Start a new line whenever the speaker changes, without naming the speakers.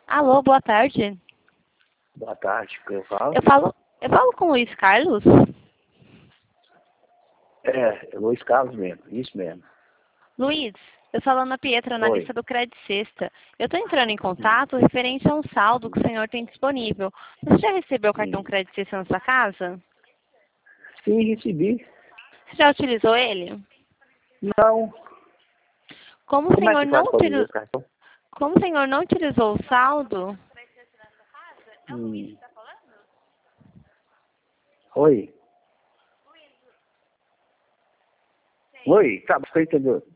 Alô, boa tarde.
Boa tarde, que eu falo?
Eu falo com o Luiz Carlos?
É Luiz Carlos mesmo, isso mesmo.
Luiz, eu falo Ana Pietra,
Oi.
analista do Credit Sexta. Eu estou entrando em contato referente a um saldo que o senhor tem disponível. Você já recebeu o cartão Credit Sexta na sua casa?
Sim, recebi.
Você já utilizou ele?
Não.
Como o
Como é
senhor
que
não
faz para
utilizou,
o cartão?
como o senhor não utilizou o saldo,
Oi. Oi, tá, você entendeu?